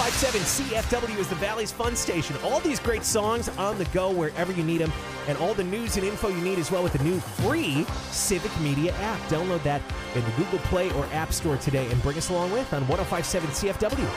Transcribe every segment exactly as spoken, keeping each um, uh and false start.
five seven C F W is the Valley's fun station. All these great songs on the go wherever you need them, and all the news and info you need as well with the new free Civic Media app. Download that in the Google Play or App Store today and bring us along with on one oh five seven C F W.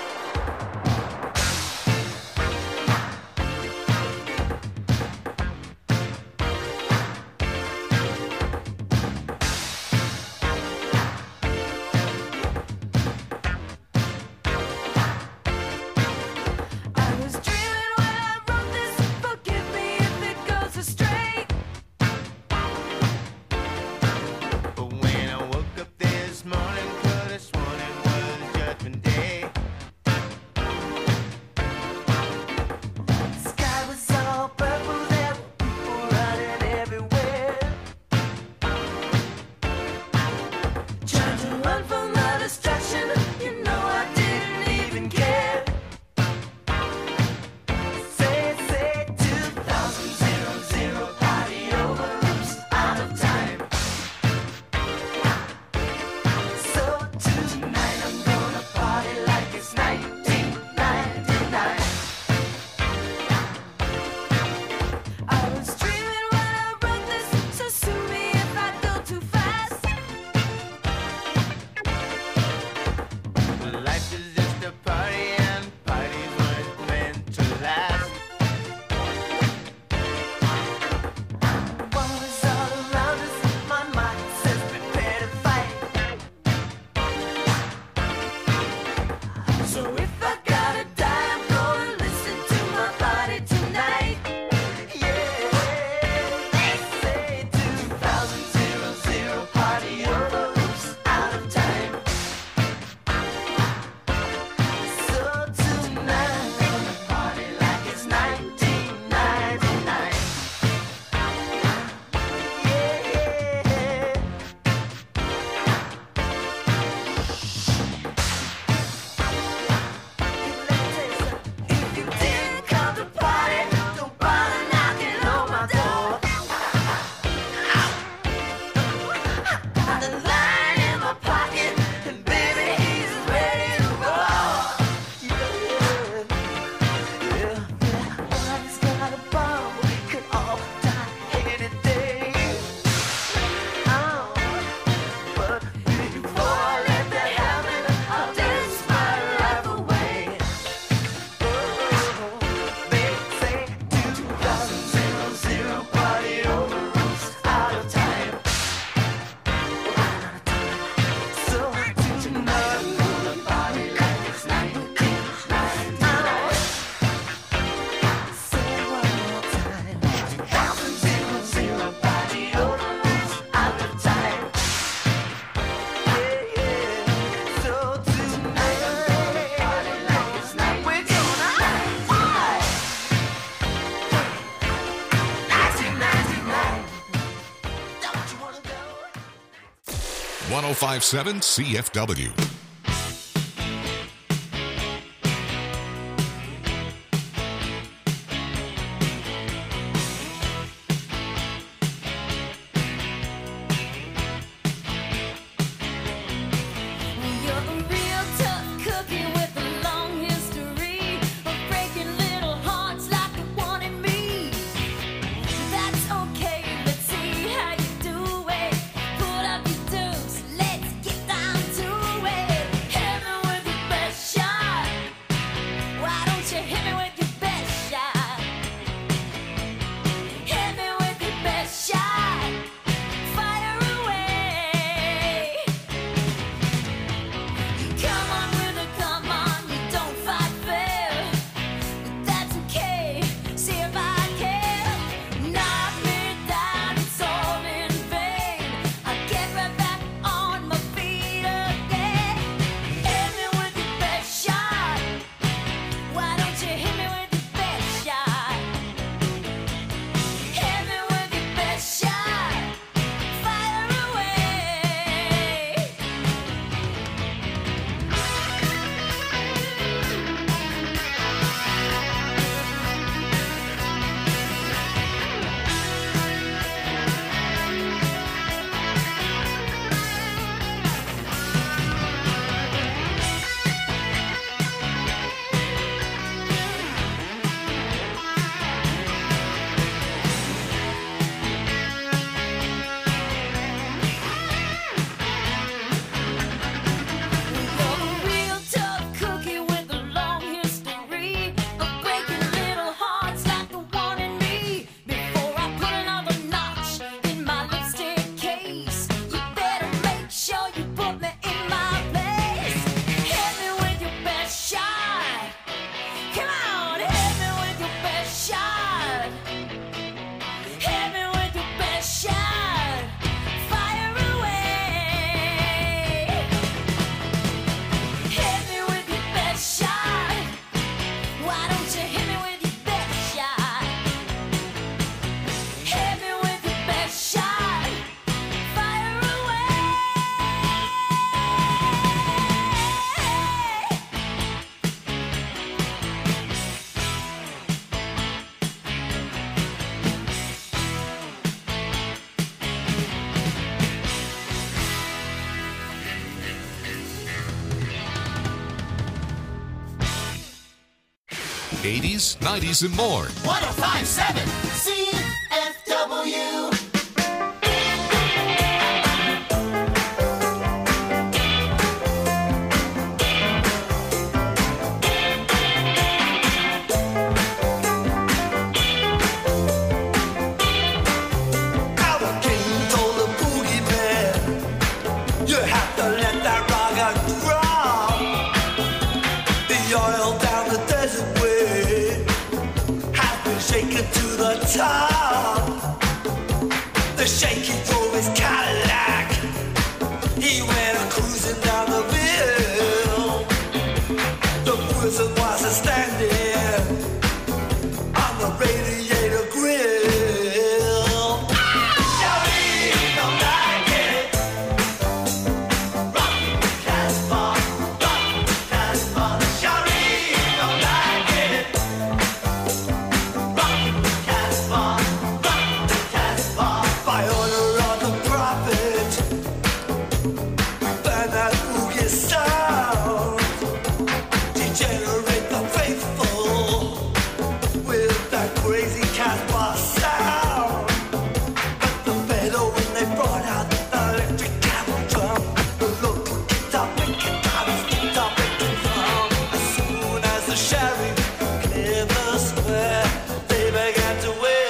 one oh five point seven C F W. Let's get down to it. eighties, nineties, and more. one oh five point seven C F W. Top. The shaky drove his Cadillac. He went cruising down the hill. The wizard was a standing on the radiator grill. Shawty don't like it. Rock the Casbah, rock the Casbah. Shawty don't like it. Rock the Casbah. By order of the prophet, burn that boogie sound, degenerate the faithful with that crazy Casbah sound. But the better when they brought out the electric camel drum, the local guitar picking times, guitar picking drum. As soon as the sheriff cleared the square, they began to wait.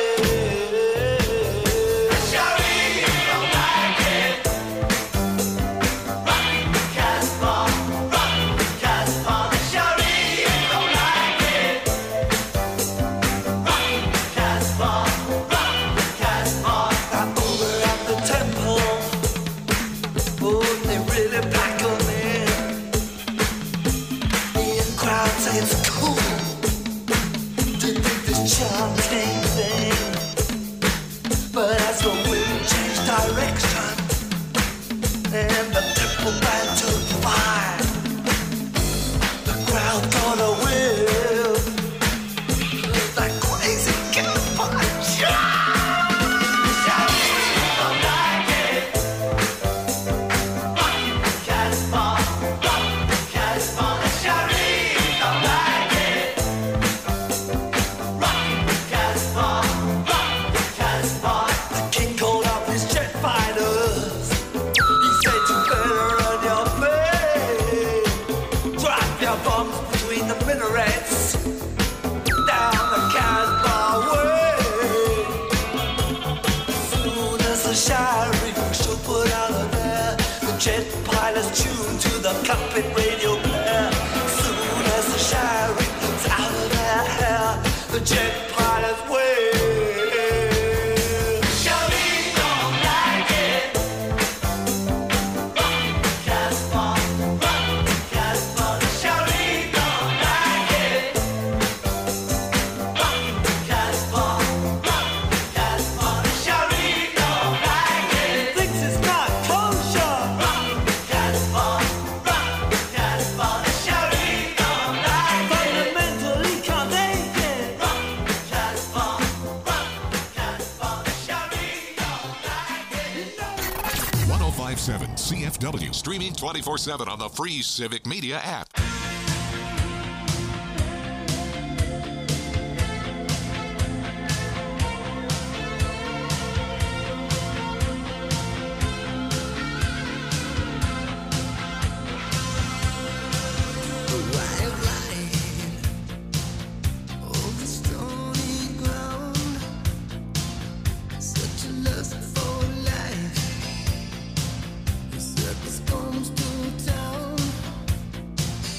C F W, streaming twenty-four seven on the free Civic Media app. Circus comes to town.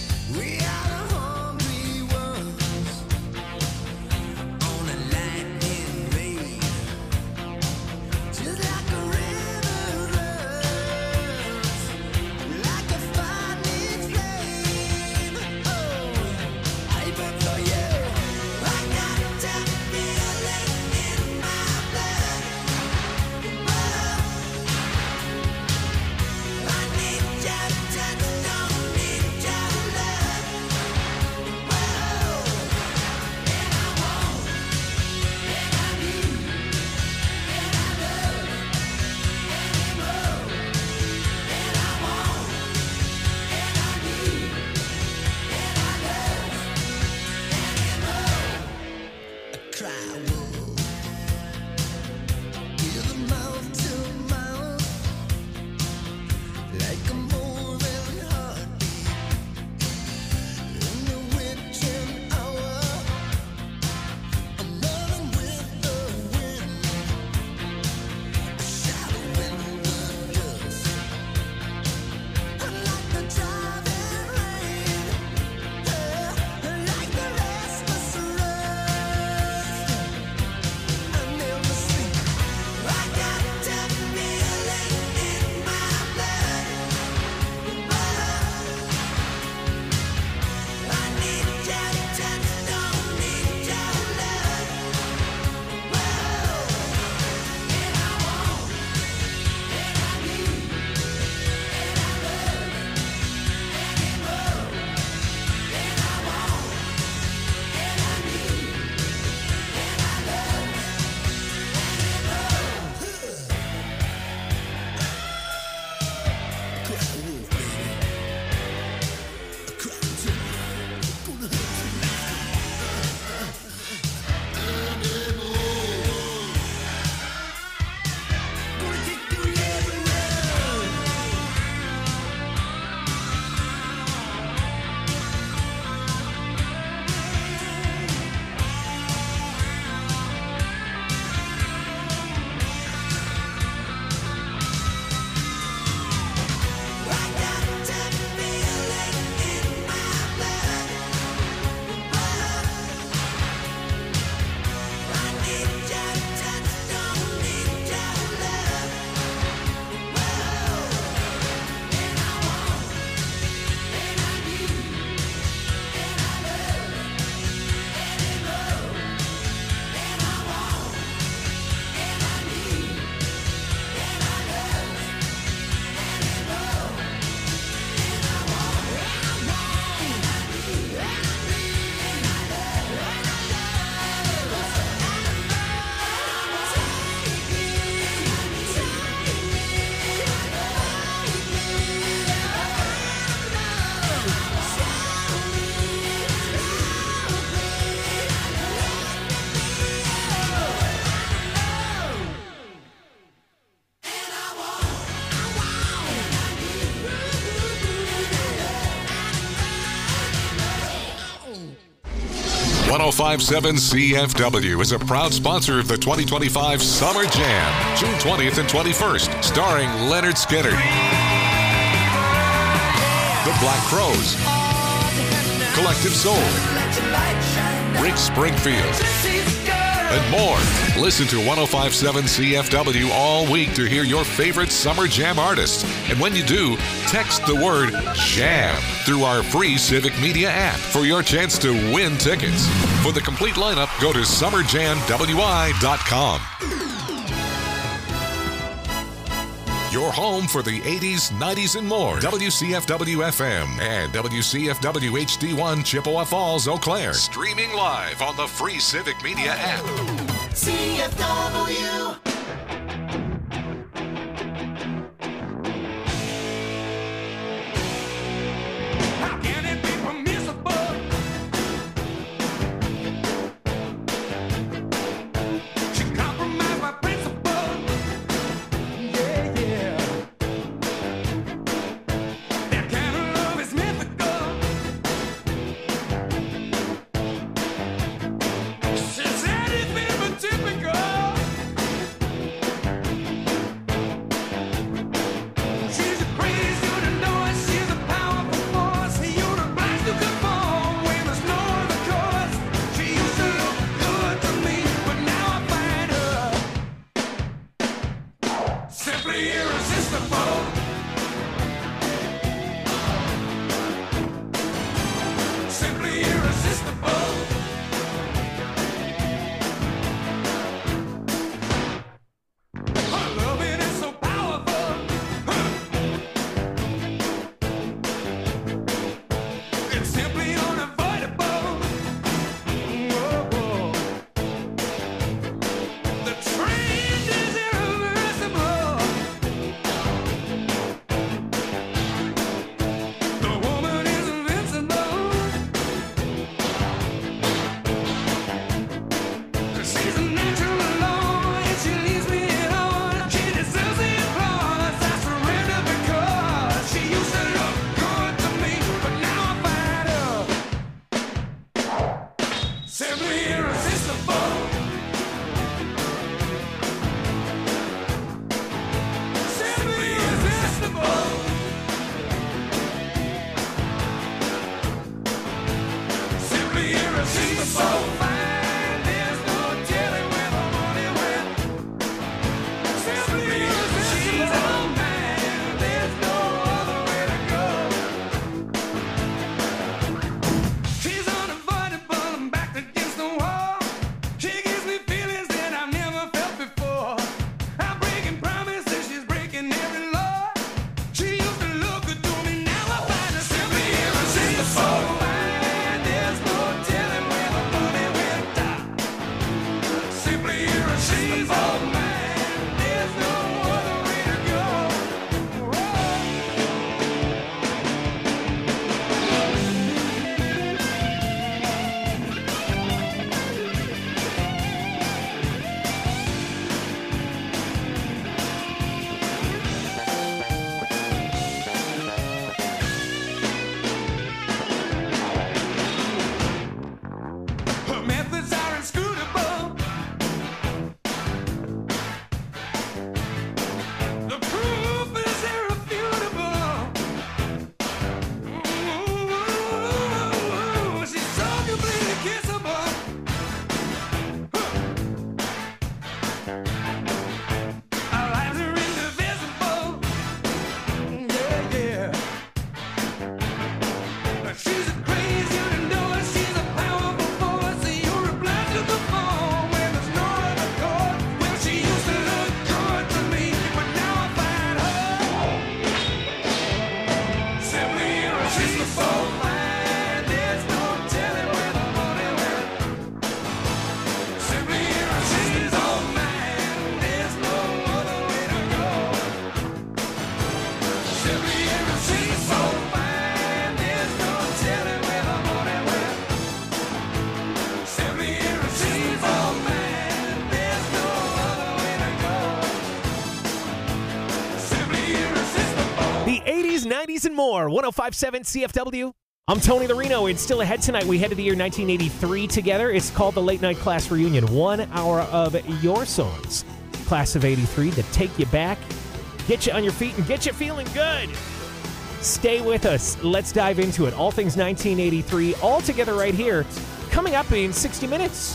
oh five seven C F W is a proud sponsor of the twenty twenty-five Summer Jam, June twentieth and twenty-first, starring Leonard Skinner, The Black Crowes, Collective Soul, Rick Springfield, and more. Listen to one oh five point seven C F W all week to hear your favorite Summer Jam artists. And when you do, text the word JAM through our free Civic Media app for your chance to win tickets. For the complete lineup, go to summer jam w i dot com. Your home for the eighties, nineties, and more. W C F W F M and W C F W H D one Chippewa Falls, Eau Claire. Streaming live on the free Civic Media app. C F W. How can it be permissible? She compromised my principle. Yeah, yeah. That kind of love is mythical. She's anything but typical. She's a crazy universe. She's a powerful force. You're the blind to conform when there's no other cause. She used to look good to me, but now I find her simply irresistible. Simply irresistible. Her loving is so powerful. It's simply unavoidable. Whoa. The trend is irreversible. The woman is invincible. She's a natural law, and she leaves me alone. She deserves the applause. I surrender because she used to look good to me, but now I find her simply irresistible. Simply irresistible. Simply irresistible. Fine, there's no telling where the money went. Simply irresistible. She's all mine. There's no other way to go. She's unavoidable. I'm backed against the wall. She gives me feelings that I've never felt before. I'm breaking promises. She's breaking every law. She used to look good to me. Now I find her simply irresistible. Fine, there's no telling where the money went. Simply irresistible. Man, there's no other way to go. Her methods are inscrutable. The proof is irrefutable. Ooh, she's so completely kissable. Our lives are indivisible. Yeah, yeah. She's a crazy universe. She's a powerful force. You're a blind to the fall when there's no other cause. Well, she used to look good to me, but now I find her simply irresistible. Fine, there's no telling where the money went. Simply irresistible. Man, there's no other way to go. Simply irresistible. Fine, there's no telling where the money went. Simply irresistible. Man, there's no other way to go. Simply irresistible. The eighties, nineties, and more. one oh five point seven C F W I'm Tony Larino. It's still ahead tonight. We head to the year nineteen eighty-three together. It's called the Late Night Class Reunion. One hour of your songs, class of eighty-three, that take you back, get you on your feet, and get you feeling good. Stay with us. Let's dive into it. All things nineteen eighty-three, all together right here, coming up in sixty minutes.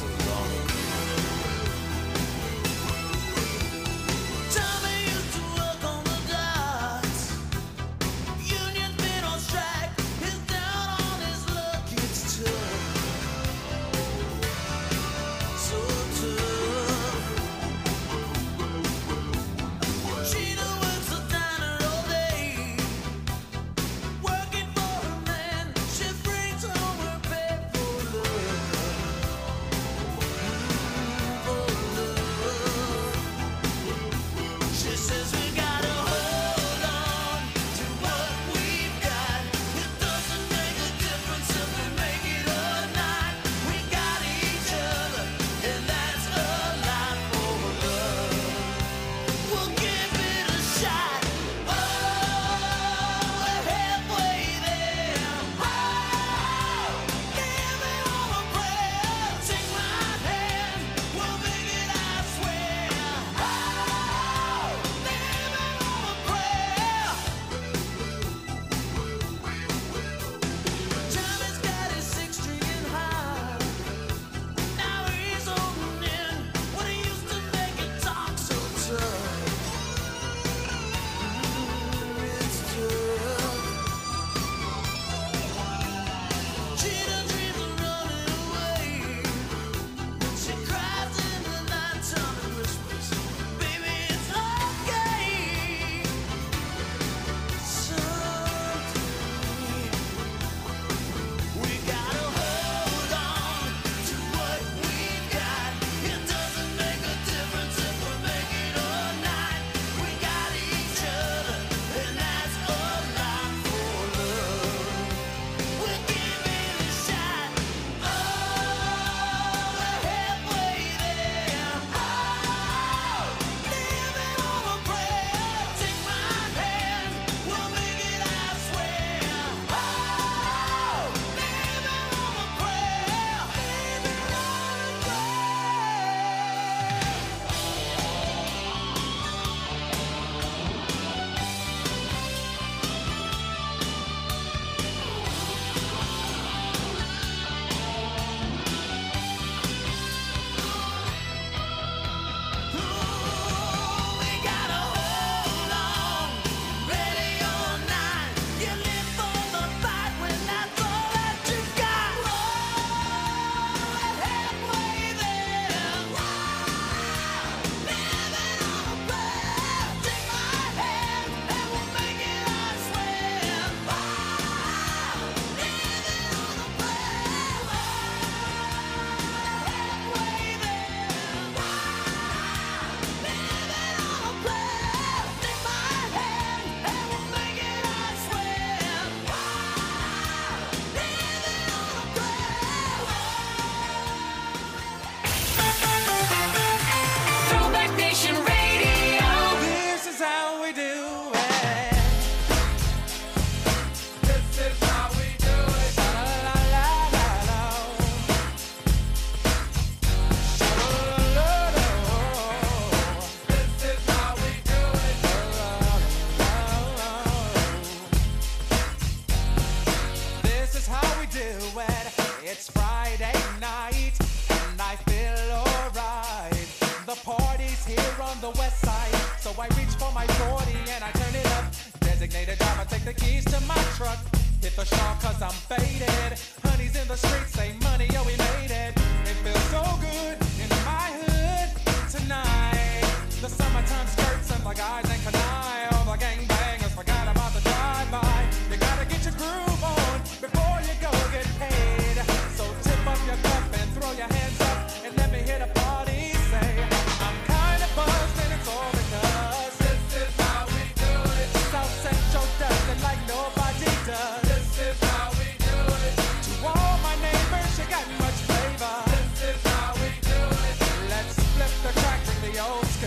Old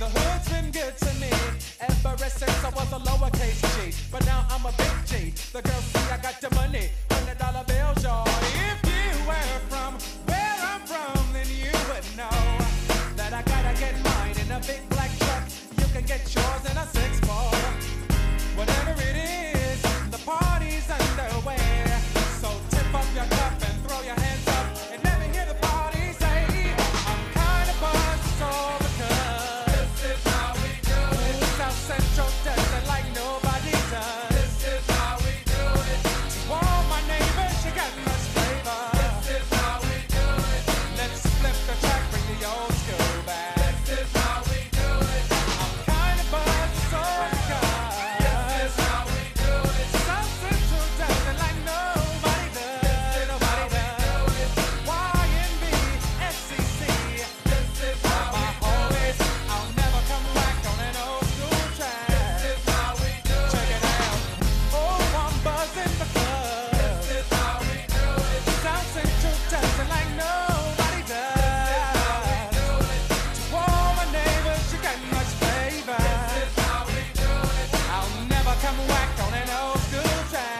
The hood's been good to me ever since I was a lowercase G. But now I'm a big G. The girls see I got the money, hundred dollar bills, y'all. If you were from where I'm from, then you would know that I gotta get mine in a big black truck. You can get yours in a six four. Whatever it is, the party's underway. So tip up your cup and throw your hands up and let me hear the party say, I'm kind of buzzed, so because this is how we do it. South Central does it like nobody does. This is how we do it. To all my neighbors, you got much flavor. This is how we do it. Let's flip the track, bring the old school back. This is how we do it. I'm kind of buzzed, so because this is how we do it. South Central does it like nobody does. Nobody does. Y N B, S C C. This is how my homies. I'll never come back on an old school track. This is how we do it. Check it out. Oh, I'm buzzing because this is how we do it. South Central does it like nobody does. To all my neighbors, you got much flavor. This is how we do it. I'll never come whack on an old school track.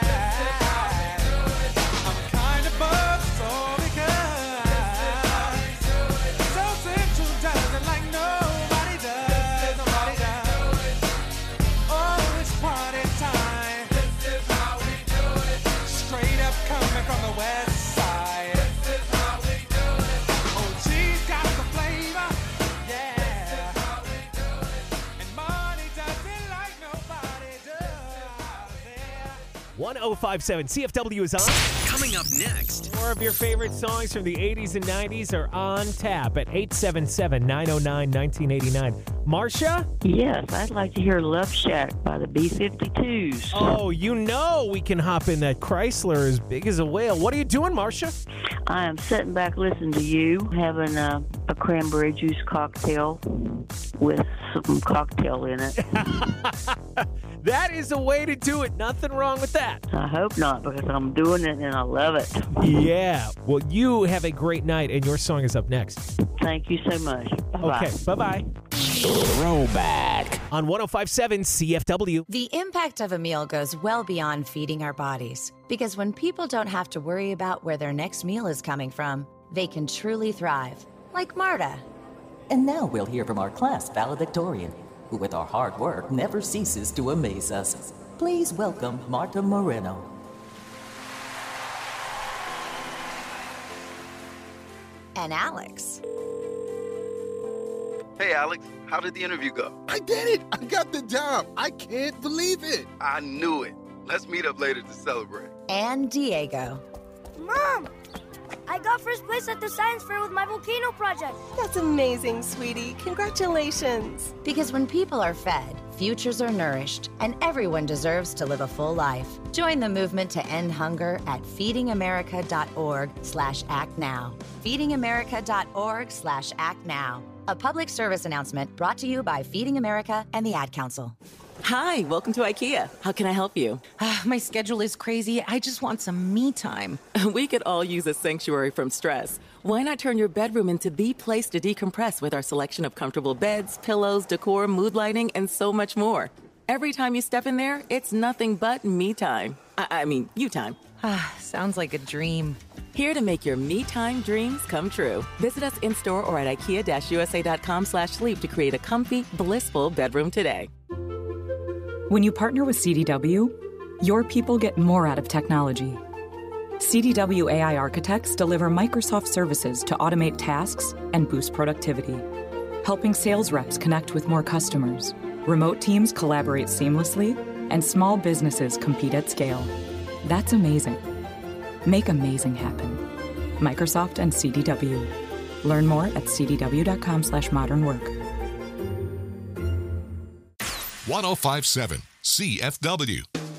I'm kind of buzzed, so because South Central does it like nobody does. Nobody does. Oh, it's party time. This is how we do it. Straight up coming from the west side. This is how we do it. Oh, she's got the flavor. Yeah. This is how we do it. And money does it like nobody does. Yeah. one oh five seven C F W is on. Coming up next. More of your favorite songs from the eighties and nineties are on tap at eight seven seven, nine oh nine, nineteen eighty-nine. Marcia? Yes, I'd like to hear Love Shack by the B fifty-twos. Oh, you know we can hop in that Chrysler as big as a whale. What are you doing, Marcia? I am sitting back listening to you, having a, a cranberry juice cocktail with some cocktail in it. That is a way to do it. Nothing wrong with that. I hope not, because I'm doing it and I love it. Yeah. Well, you have a great night, and your song is up next. Thank you so much. Bye-bye. Okay. Bye-bye. Throwback. On one oh five seven C F W. The impact of a meal goes well beyond feeding our bodies. Because when people don't have to worry about where their next meal is coming from, they can truly thrive. Like Marta. And now we'll hear from our class valedictorian, who with our hard work never ceases to amaze us. Please welcome Marta Moreno. And Alex. Hey, Alex, how did the interview go? I did it! I got the job! I can't believe it! I knew it. Let's meet up later to celebrate. And Diego. Mom! I got first place at the science fair with my volcano project. That's amazing, sweetie. Congratulations. Because when people are fed, futures are nourished, and everyone deserves to live a full life. Join the movement to end hunger at feedingamerica.org slash act now. feedingamerica.org slash act now. A public service announcement brought to you by Feeding America and the Ad Council. Hi, welcome to IKEA. How can I help you? Uh, my schedule is crazy. I just want some me time. We could all use a sanctuary from stress. Why not turn your bedroom into the place to decompress with our selection of comfortable beds, pillows, decor, mood lighting, and so much more? Every time you step in there, it's nothing but me time. I, I mean, you time. Ah, sounds like a dream. Here to make your me time dreams come true. Visit us in-store or at ikea-usa.com slash sleep to create a comfy, blissful bedroom today. When you partner with C D W, your people get more out of technology. C D W A I architects deliver Microsoft services to automate tasks and boost productivity, helping sales reps connect with more customers. Remote teams collaborate seamlessly, and small businesses compete at scale. That's amazing. Make amazing happen. Microsoft and C D W. Learn more at cdw.com slash modern work. one oh five point seven C F W.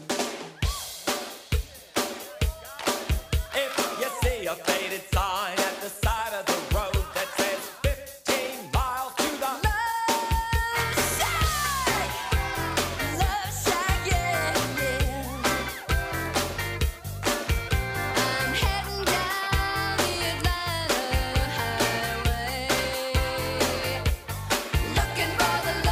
If you see a faded sign at the side of the road that says fifteen miles to the Love Shack, Love Shack, yeah, yeah. I'm heading down the Atlanta highway, looking for the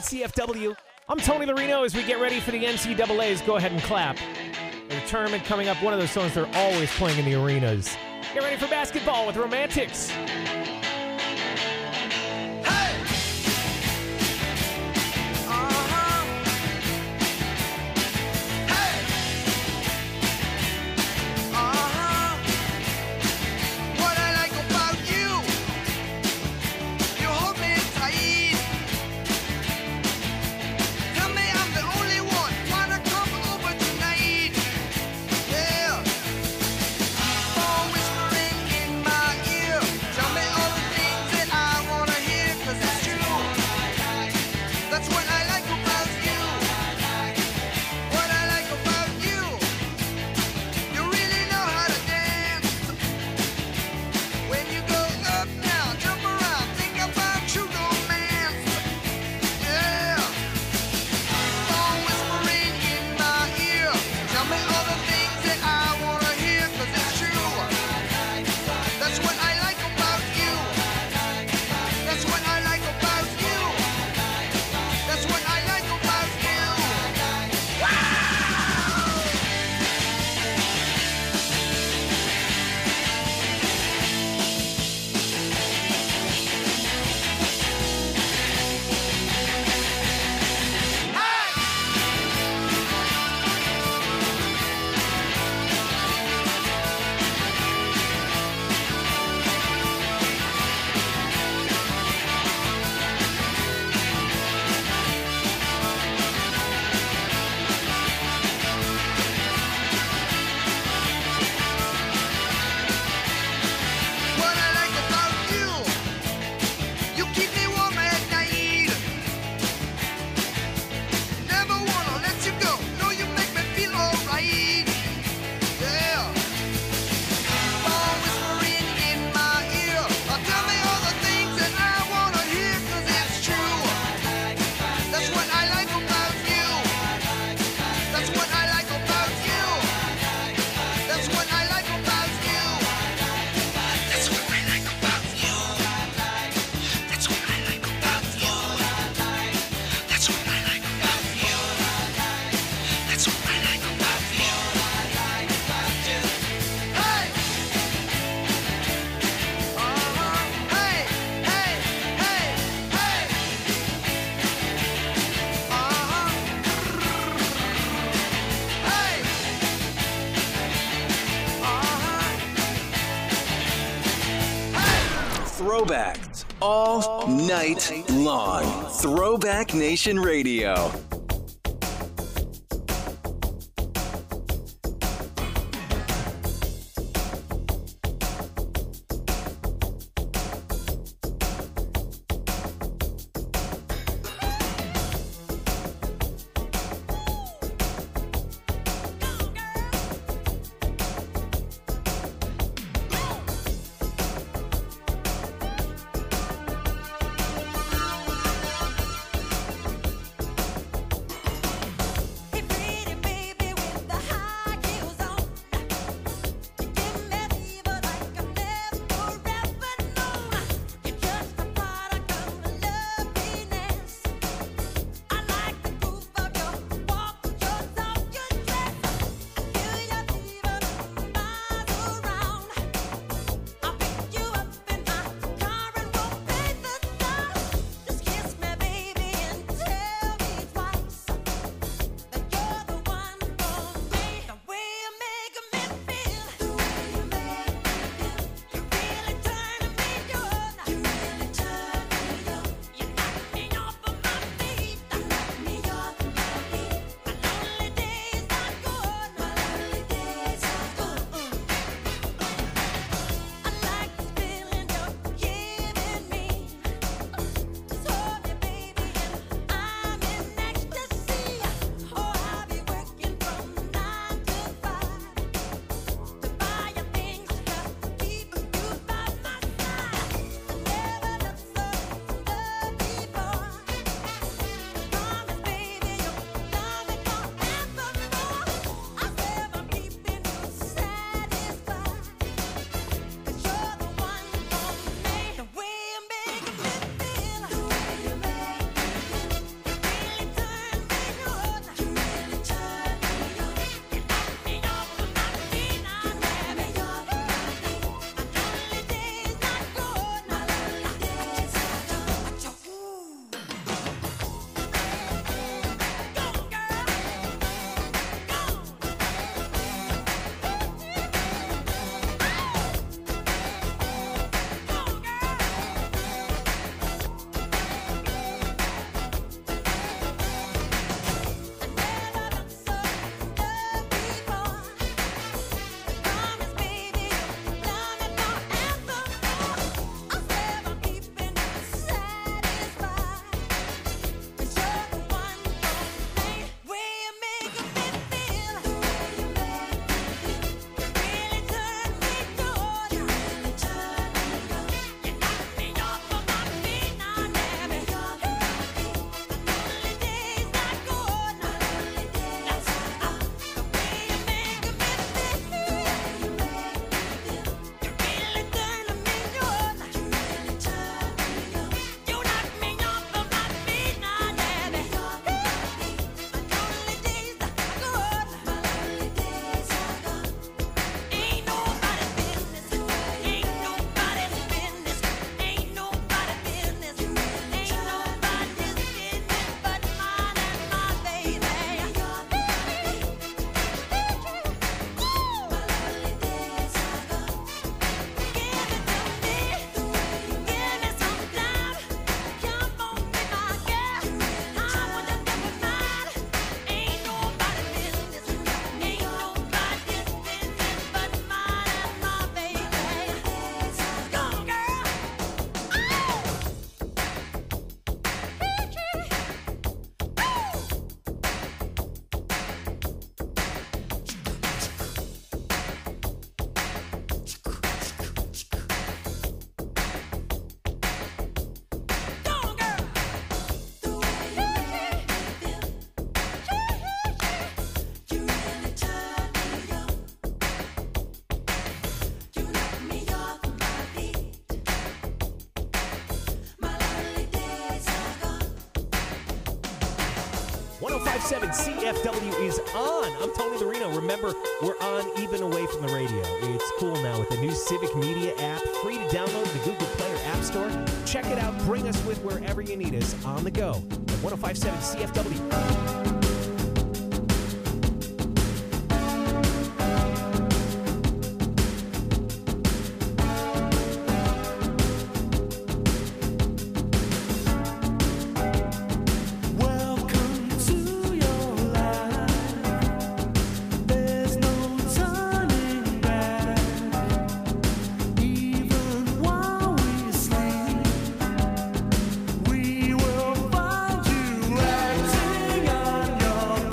C F W. I'm Tony Larino. As we get ready for the N C double A's, go ahead and clap. The tournament coming up, one of those songs they're always playing in the arenas. Get ready for basketball with Romantics. Throwbacks all night long. Throwback Nation Radio. ten fifty-seven C F W is on. I'm Tony Lorino. Remember, we're on even away from the radio. It's cool now with the new Civic Media app. Free to download in the Google Play or App Store. Check it out. Bring us with wherever you need us on the go at ten fifty-seven C F W. We will find you acting on your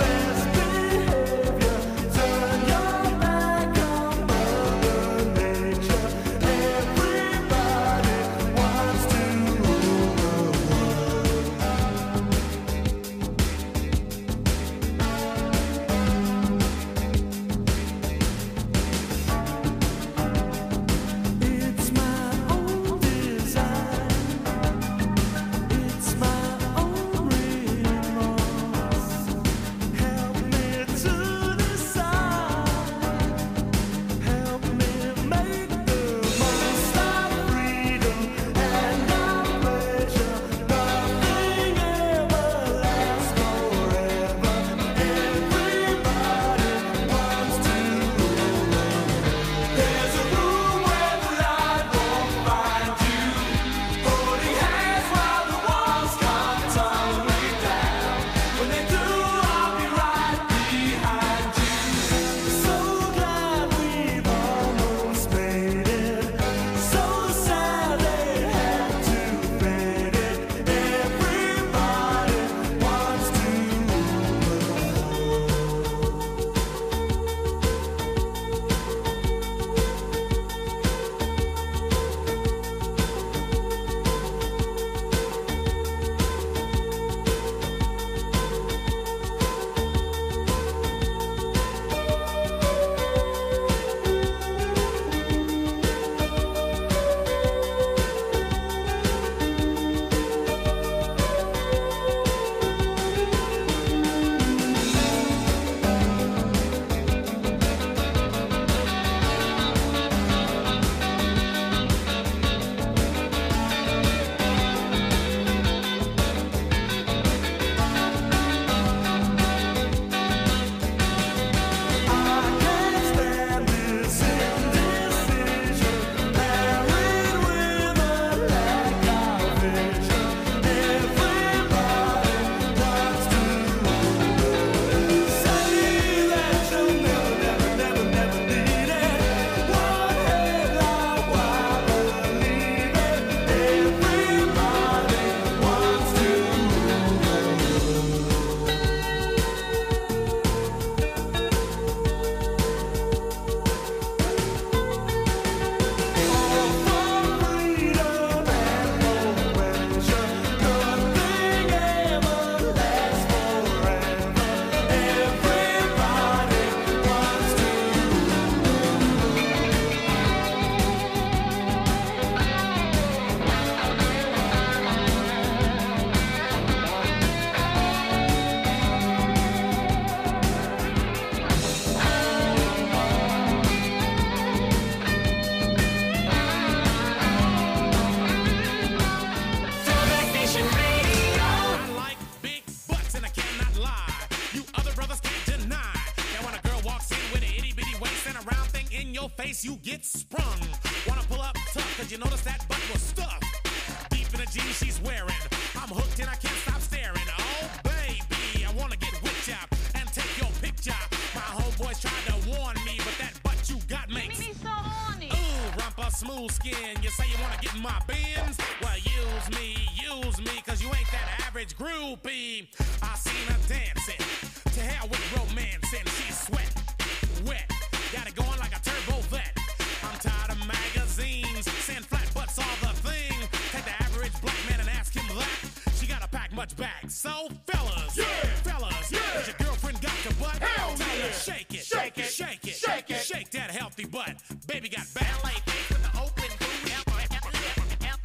face, you get sprung. Wanna pull up tough, cause you notice that butt was stuffed. Deep in the jeans she's wearing. I'm hooked and I can't stop staring. Oh, baby, I wanna get whipped up and take your picture. My homeboys tried to warn me, but that butt you got makes me so horny. Ooh, rumpa smooth skin. You say you wanna get in my bins? Well, use me, use me, cause you ain't that average groupie. I seen her dancing. To hell with romancing. She's sweat, wet. Got it going like a turbo vet. I'm tired of magazines saying flat butts all the thing. Take the average black man and ask him that. She gotta pack much back. So fellas, yeah. fellas, yeah. Has your girlfriend got your butt? Hell Tell yeah. her shake it, shake it, shake it, shake it, shake that healthy butt. Baby got ballet feet with the open booty.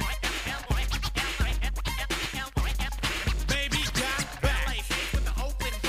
Baby got ballet feet with the open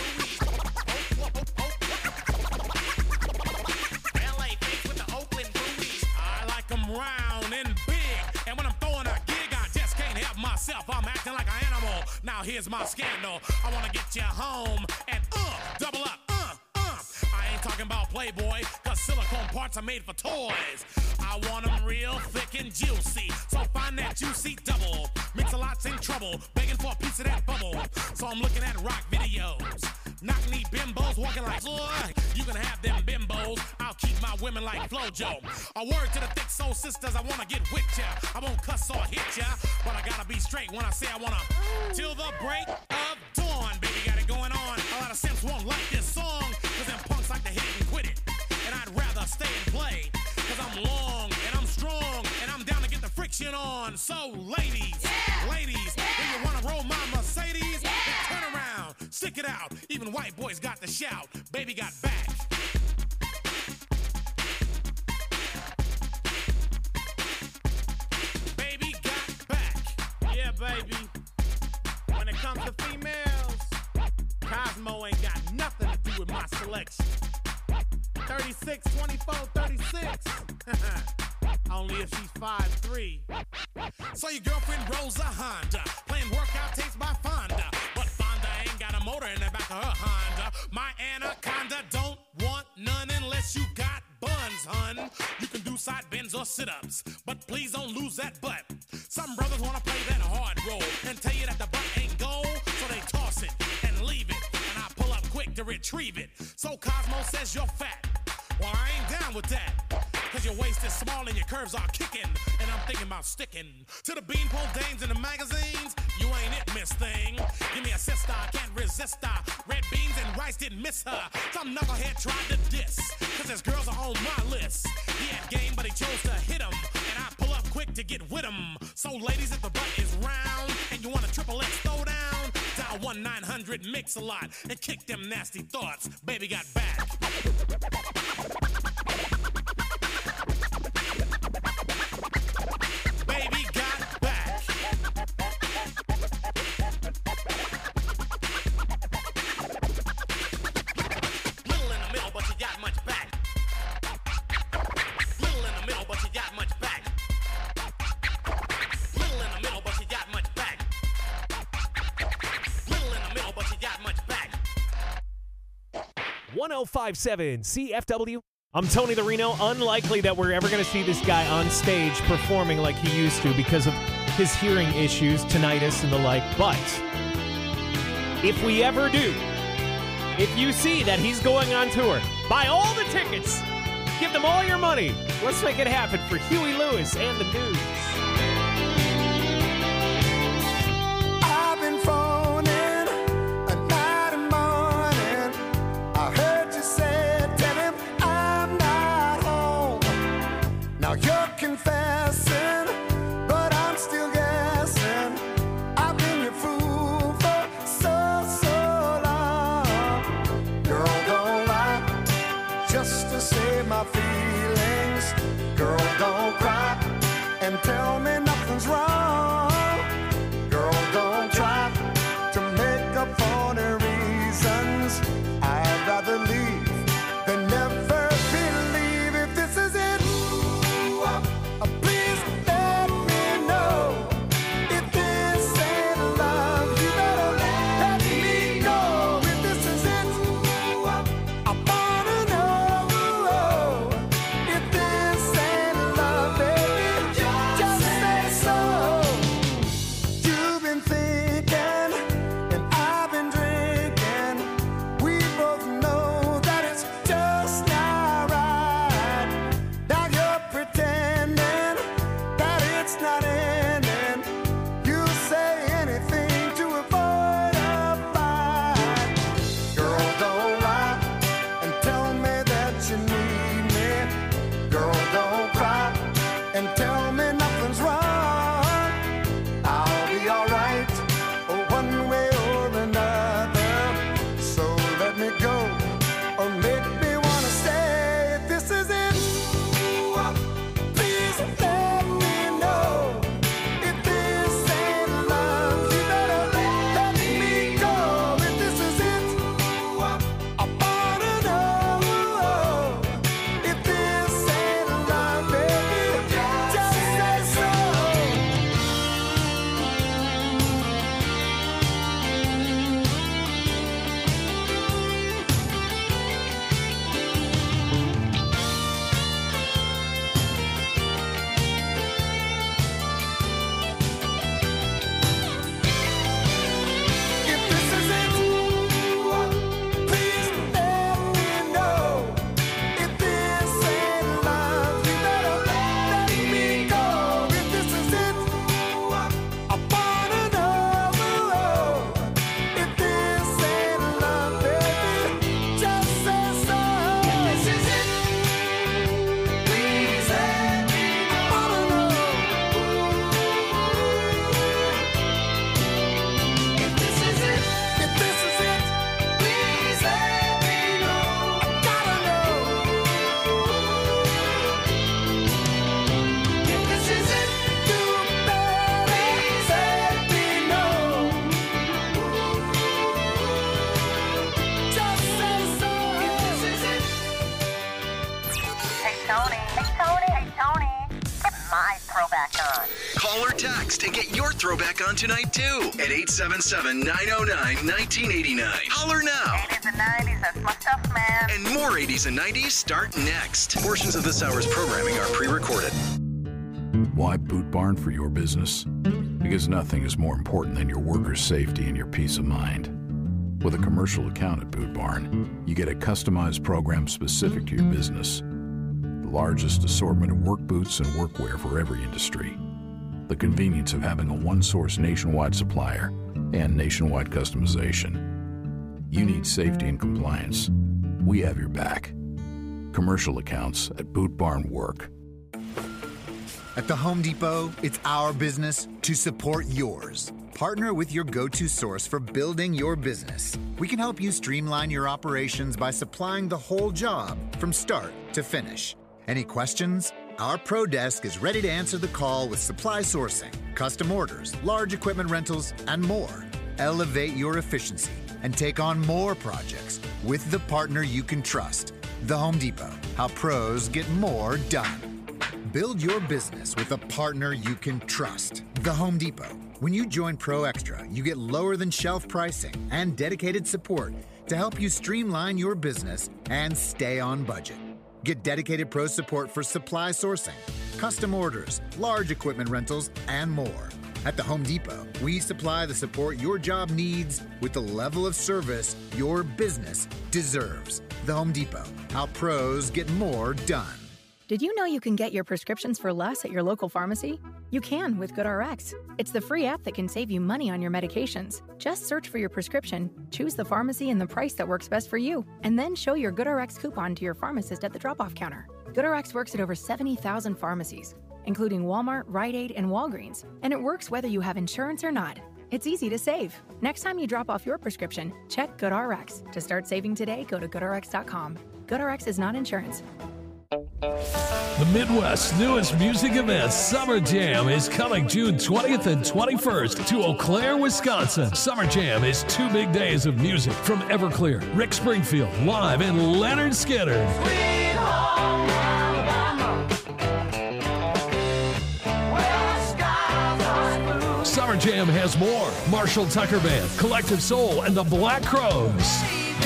Now here's my scandal. I wanna get you home and uh, double up, uh, uh. I ain't talking about Playboy, cause silicone parts are made for toys. I want them real thick and juicy, so find that juicy double. Mix-a-lot's in trouble, begging for a piece of that bubble. So I'm looking at rock videos. Knock-knee bimbos walking like, ugh. You can have them bimbos, I'll keep my women like Flojo. A word to the thick soul sisters, I wanna get with ya. I won't cuss or hit ya, but I gotta be straight when I say I wanna. Till the break of dawn, baby, got it going on. A lot of simps won't like this song, cause them punks like to hit it and quit it. And I'd rather stay and play, cause I'm long and I'm strong, and I'm down to get the friction on. So ladies, yeah. ladies, yeah. if you wanna roll my Mercedes, yeah. then turn around, stick it out. Even white boys got the shout, baby got back. Baby got back. Yeah, baby. When it comes to females, Cosmo ain't got nothing to do with my selection. thirty-six, twenty-four, thirty-six. Only if she's five three. So your girlfriend rolls a Honda, playing workout tapes by Fonda. But Fonda ain't got a motor in the back of her Honda. My Anaconda don't want none unless you got buns, hun. You can do side bends or sit-ups, but please don't lose that butt. Some brothers wanna play that hard role and tell you that the butt ain't gold, so they toss it and leave it, and I pull up quick to retrieve it. So Cosmo says you're fat. Well, I ain't down with that, cause your waist is small and your curves are kicking, and I'm thinking about sticking to the beanpole dames in the magazines. You ain't it, miss thing. Give me a sister, I can't resist her. Red beans and rice didn't miss her. Some knucklehead tried to diss, cause his girls are on my list. He had game, but he chose to hit him, and I pull up quick to get with him. So ladies, if the butt is round and you want a triple X throwdown, dial one nine hundred mix a lot and kick them nasty thoughts. Baby got back. Baby got back. Little in the middle, but you got much back. Little in the middle, but you got much back. Little in the middle, but you got much back. Little in the middle, but you got much back. one oh five point seven C F W. I'm Tony the Reno. Unlikely that we're ever going to see this guy on stage performing like he used to because of his hearing issues, tinnitus, and the like. But if we ever do, if you see that he's going on tour, buy all the tickets. Give them all your money. Let's make it happen for Huey Lewis and the News. I've been phoning a night and morning. I heard you say, tell him I'm not home. Now you're confessing, but I'm still guessing. I've been your fool for so, so long. Girl, don't lie just to save my feelings. Girl, don't cry and tell me nothing's wrong. Girl, don't try to make up for the reasons. I'd rather leave than never believe. If this is it, ooh, uh, please let me know. If this ain't love, you better let me go. If this is it, ooh, uh, I wanna know. If this ain't love, baby, just say text and get your throwback on tonight, too, at eight seven seven, nine oh nine, one nine eight nine. Holler now. eighties and nineties, that's my stuff, man. And more eighties and nineties start next. Portions of this hour's programming are pre-recorded. Why Boot Barn for your business? Because nothing is more important than your workers' safety and your peace of mind. With a commercial account at Boot Barn, you get a customized program specific to your business. The largest assortment of work boots and workwear for every industry. The convenience of having a one-source nationwide supplier and nationwide customization. You need safety and compliance. We have your back. Commercial accounts at Boot Barn Work. At the Home Depot, it's our business to support yours. Partner with your go-to source for building your business. We can help you streamline your operations by supplying the whole job from start to finish. Any questions? Our Pro Desk is ready to answer the call with supply sourcing, custom orders, large equipment rentals, and more. Elevate your efficiency and take on more projects with the partner you can trust. The Home Depot, how pros get more done. Build your business with a partner you can trust. The Home Depot. When you join Pro Extra, you get lower than shelf pricing and dedicated support to help you streamline your business and stay on budget. Get dedicated pro support for supply sourcing, custom orders, large equipment rentals, and more. At the Home Depot, we supply the support your job needs with the level of service your business deserves. The Home Depot, how pros get more done. Did you know you can get your prescriptions for less at your local pharmacy? You can with GoodRx. It's the free app that can save you money on your medications. Just search for your prescription, choose the pharmacy and the price that works best for you, and then show your GoodRx coupon to your pharmacist at the drop-off counter. GoodRx works at over seventy thousand pharmacies, including Walmart, Rite Aid, and Walgreens, and it works whether you have insurance or not. It's easy to save. Next time you drop off your prescription, check GoodRx. To start saving today, go to good r x dot com. GoodRx is not insurance. The Midwest's newest music event, Summer Jam, is coming June twentieth and twenty-first to Eau Claire, Wisconsin. Summer Jam is two big days of music from Everclear, Rick Springfield live, and Leonard Skinner. Sweet home Alabama, where the skies are blue. Summer Jam has more. Marshall Tucker Band, Collective Soul, and the Black Crowes.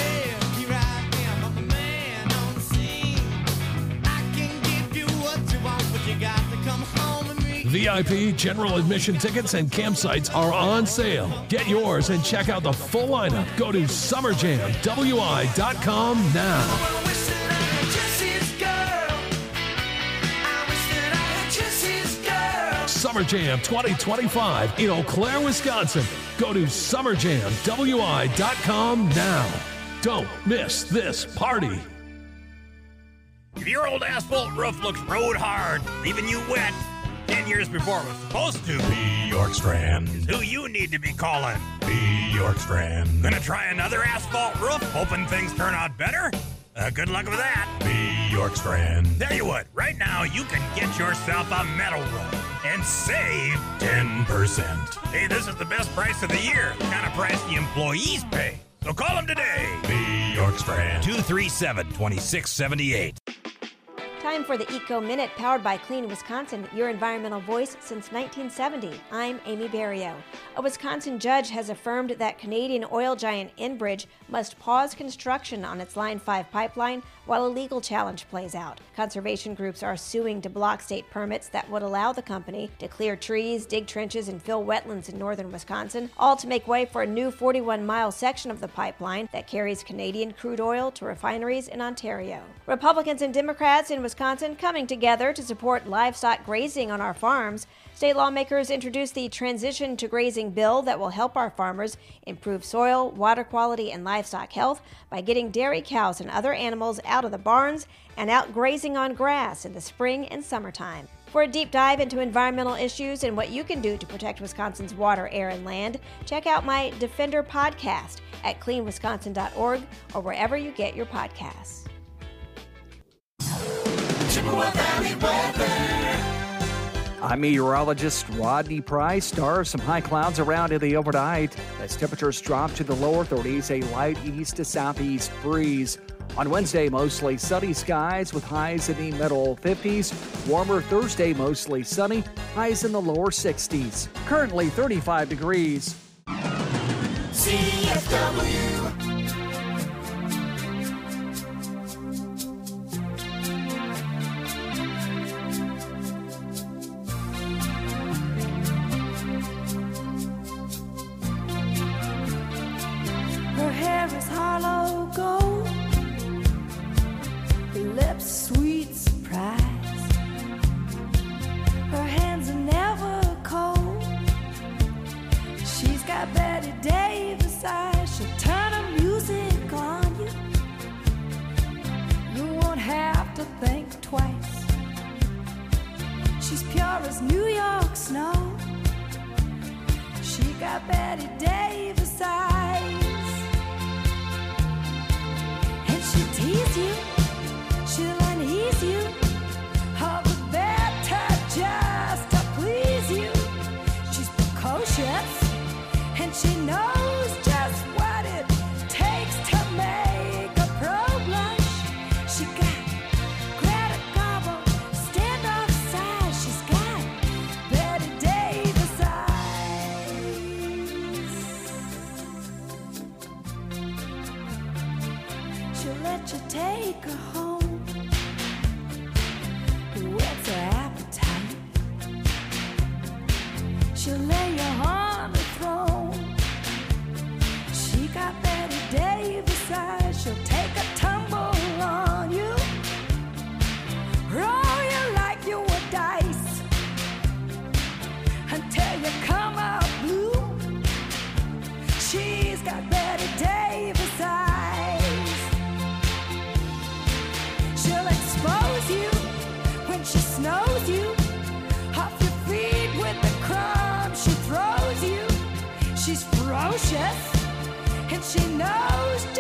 V I P, general admission tickets, and campsites are on sale. Get yours and check out the full lineup. Go to summer jam w i dot com now. Summer Jam twenty twenty-five in Eau Claire, Wisconsin. Go to summer jam w i dot com now. Don't miss this party. If your old asphalt roof looks road hard, leaving you wet ten years before it was supposed to, B. York Strand is who you need to be calling. B. York Strand. Gonna try another asphalt roof, hoping things turn out better? Uh, good luck with that. B. York Strand. Tell you what, right now you can get yourself a metal roof and save ten percent. Hey, this is the best price of the year. The kind of price the employees pay. So call them today. B. York Strand. two three seven, two six seven eight. Time for the Eco Minute, powered by Clean Wisconsin, your environmental voice since nineteen seventy. I'm Amy Barrio. A Wisconsin judge has affirmed that Canadian oil giant Enbridge must pause construction on its Line five pipeline while a legal challenge plays out. Conservation groups are suing to block state permits that would allow the company to clear trees, dig trenches, and fill wetlands in northern Wisconsin, all to make way for a new forty-one mile section of the pipeline that carries Canadian crude oil to refineries in Ontario. Republicans and Democrats in Wisconsin coming together to support livestock grazing on our farms. State lawmakers introduced the Transition to Grazing bill that will help our farmers improve soil, water quality, and livestock health by getting dairy cows and other animals out of the barns and out grazing on grass in the spring and summertime. For a deep dive into environmental issues and what you can do to protect Wisconsin's water, air, and land, check out my Defender podcast at clean wisconsin dot org or wherever you get your podcasts. Chippewa Valley weather. I'm meteorologist Rodney Price. Stars, some high clouds around in the overnight as temperatures drop to the lower thirties, a light east to southeast breeze On Wednesday, mostly sunny skies with highs in the middle fifties. Warmer Thursday, mostly sunny, highs in the lower sixties. Currently thirty-five degrees. C F W. Her hair is hollow gold, her lips sweet surprise. Her hands are never cold. She's got Betty Davis eyes. She'll turn her music on you. You won't have to think twice. She's pure as New York snow. She got Betty Davis eyes. And she'll tease you, she'll unease you, all the better just to please you. She's precocious, and she knows just what it takes to make a pro blush. She got Greta Garbo, standoff size. She's got Betty Davis eyes. She'll let you take her home. Whet's her appetite? She'll lay you on the throne. She got Betty Davis eyes. She'll take a tumble on you, roll you like you were dice, until you come out blue. She's got Betty Davis eyes. She'll expose you when she snows you off your feet with the crumbs she throws you. She's ferocious, and she knows